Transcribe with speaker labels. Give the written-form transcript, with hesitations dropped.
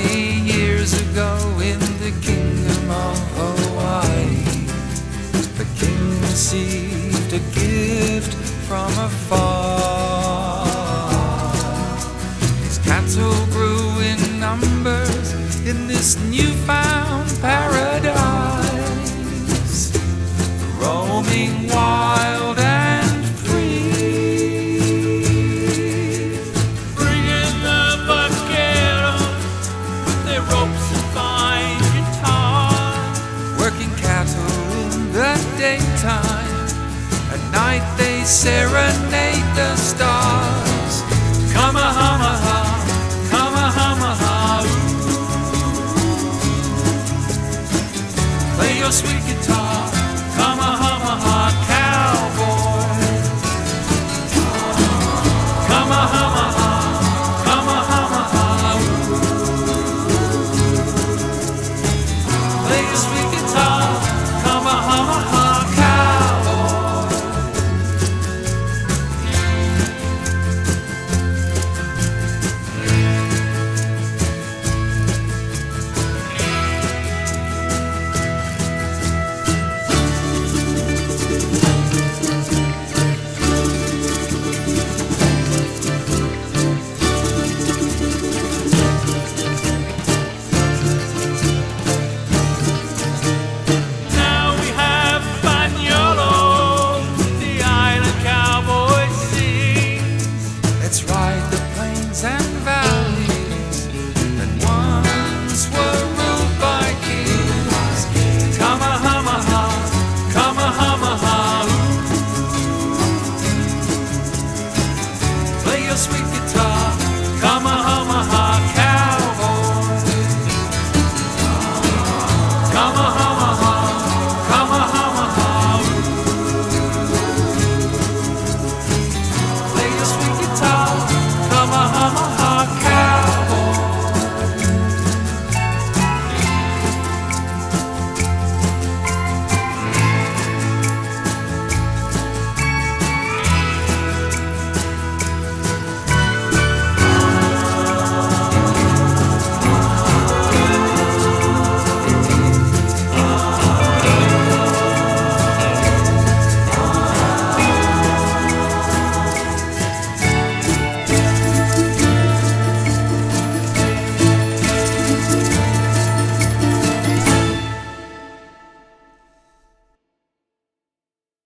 Speaker 1: Many years ago in the kingdom of Hawaii, the king received a gift from afar. His cattle grew in numbers in this newfound paradise, roaming wild and free,
Speaker 2: bringing the vaqueros with their ropes and fine guitars,
Speaker 1: working cattle in the daytime. At night they serenade